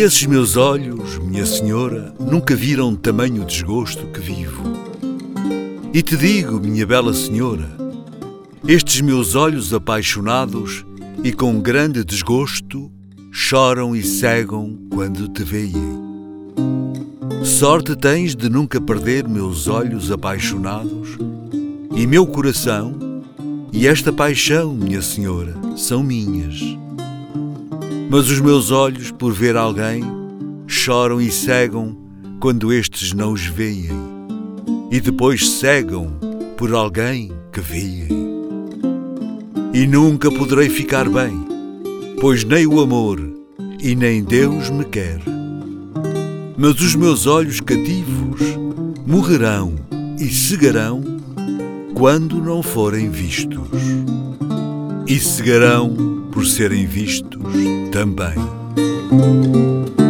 esses meus olhos, minha senhora, nunca viram tamanho desgosto que vivo. E te digo, minha bela senhora, estes meus olhos apaixonados e com grande desgosto choram e cegam quando te veem. Sorte tens de nunca perder meus olhos apaixonados e meu coração, e esta paixão, minha senhora, são minhas. Mas os meus olhos, por ver alguém, choram e cegam quando estes não os veem, e depois cegam por alguém que veem. E nunca poderei ficar bem, pois nem o amor e nem Deus me quer. Mas os meus olhos cativos morrerão e cegarão quando não forem vistos, e cegarão por serem vistos também.